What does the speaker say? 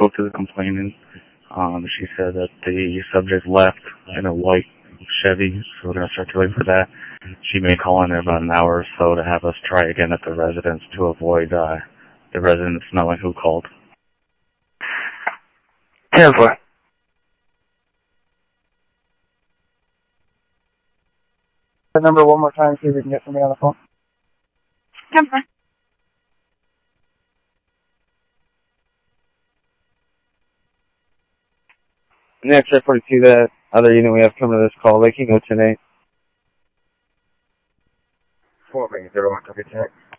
spoke to the complainant. She said that the subject left in a white Chevy, so we're going to circulate for that. She may call in about an hour or so to have us try again at the residence to avoid the residents knowing who called. 10-4. The number one more time, see if we can get somebody on the phone. 10-4. Next, 42, the other unit we have coming to this call, they can go tonight. 4 bring 01, copy check.